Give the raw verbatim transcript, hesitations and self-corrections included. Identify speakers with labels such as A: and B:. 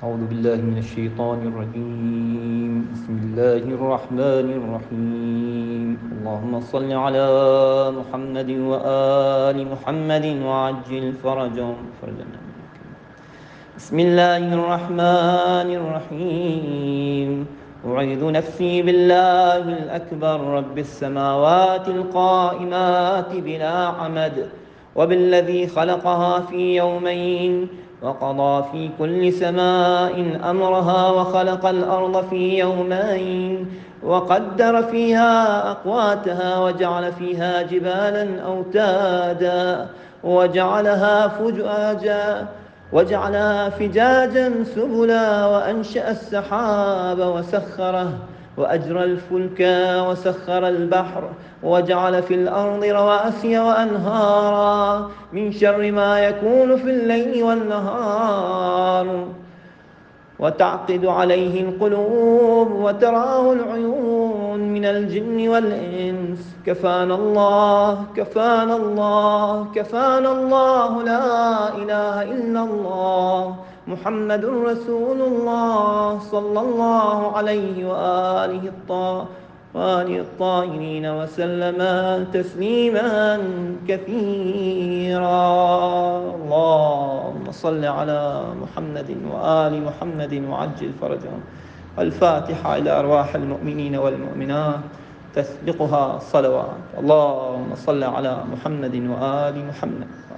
A: أعوذ بالله من الشيطان الرجيم. بسم الله الرحمن الرحيم. اللهم صل على محمد وآل محمد وعجل فرجهم فرجنا. بسم الله الرحمن الرحيم. أعيذ نفسي بالله الأكبر رب السماوات القائمات بلا عمد، وبالذي خلقها في يومين، وقضى في كل سماء أمرها، وخلق الأرض في يومين، وقدر فيها أقواتها، وجعل فيها جبالا أوتادا، وجعلها فجاجا وجعلها فجاجا سبلا، وأنشأ السحاب وسخره، وأجرى الفلك وسخر البحر، وجعل في الأرض رواسي وأنهارا من شر ما يكون في الليل والنهار، وتعقد عليه القلوب، وتراه العيون من الجن والإنس. كفانا الله كفانا الله كفانا الله، لا إله إلا الله، محمد رسول الله، صلى الله عليه وآله الطاهرين وسلم تسليما كثيرا. اللهم صل على محمد وآل محمد وعجل فرجهم. الفاتحة إلى أرواح المؤمنين والمؤمنات تسبقها صلوات. اللهم صل على محمد وآل محمد.